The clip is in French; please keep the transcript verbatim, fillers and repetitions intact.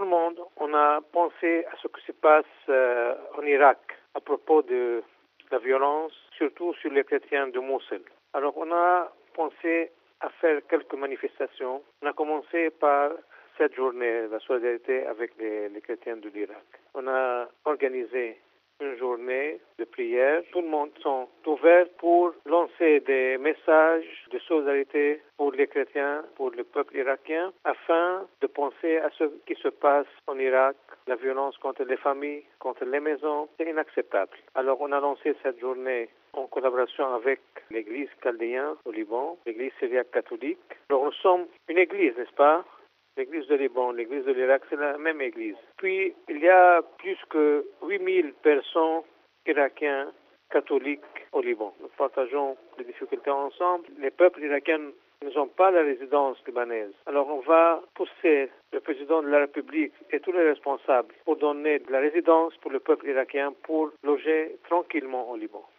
le monde, on a pensé à ce qui se passe euh, en Irak à propos de la violence, surtout sur les chrétiens de Mossoul. Alors on a pensé à faire quelques manifestations. On a commencé par cette journée, la solidarité avec les, les chrétiens de l'Irak. On a organisé une journée de prière. Tout le monde sont ouverts pour lancer des messages de solidarité pour les chrétiens, pour le peuple irakien, afin de penser à ce qui se passe en Irak. La violence contre les familles, contre les maisons, c'est inacceptable. Alors on a lancé cette journée en collaboration avec l'église chaldéenne au Liban, l'église syriaque catholique. Alors nous sommes une église, n'est-ce pas? L'église de Liban, l'église de l'Irak, c'est la même église. Puis, il y a plus que huit mille personnes irakiens catholiques au Liban. Nous partageons les difficultés ensemble. Les peuples irakiens n'ont pas la résidence libanaise. Alors, on va pousser le président de la République et tous les responsables pour donner de la résidence pour le peuple irakien pour loger tranquillement au Liban.